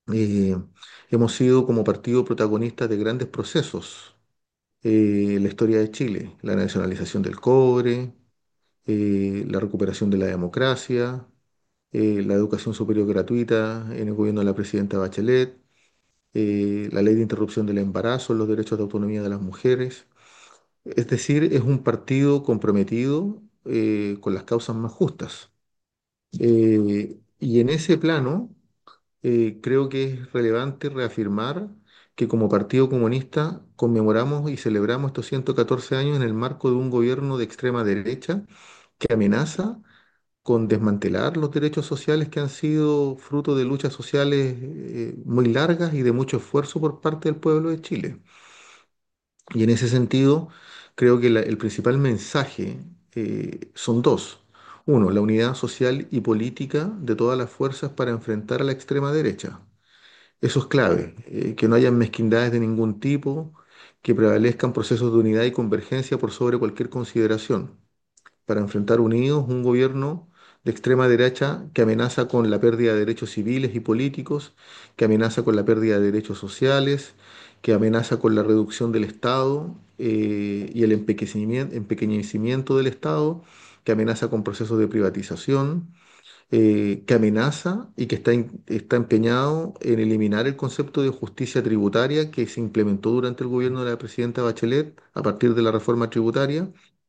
Eh, Hemos sido como partido protagonistas de grandes procesos en la historia de Chile, la nacionalización del cobre, la recuperación de la democracia, la educación superior gratuita en el gobierno de la presidenta Bachelet, la ley de interrupción del embarazo, los derechos de autonomía de las mujeres. Es decir, es un partido comprometido con las causas más justas. Y en ese plano, creo que es relevante reafirmar que como Partido Comunista conmemoramos y celebramos estos 114 años en el marco de un gobierno de extrema derecha que amenaza con desmantelar los derechos sociales que han sido fruto de luchas sociales muy largas y de mucho esfuerzo por parte del pueblo de Chile. Y en ese sentido, creo que el principal mensaje son dos. Uno, la unidad social y política de todas las fuerzas para enfrentar a la extrema derecha. Eso es clave, que no haya mezquindades de ningún tipo, que prevalezcan procesos de unidad y convergencia por sobre cualquier consideración para enfrentar unidos un gobierno de extrema derecha que amenaza con la pérdida de derechos civiles y políticos, que amenaza con la pérdida de derechos sociales, que amenaza con la reducción del Estado y el empequeñecimiento del Estado, que amenaza con procesos de privatización, que amenaza y que está empeñado en eliminar el concepto de justicia tributaria que se implementó durante el gobierno de la presidenta Bachelet a partir de la reforma tributaria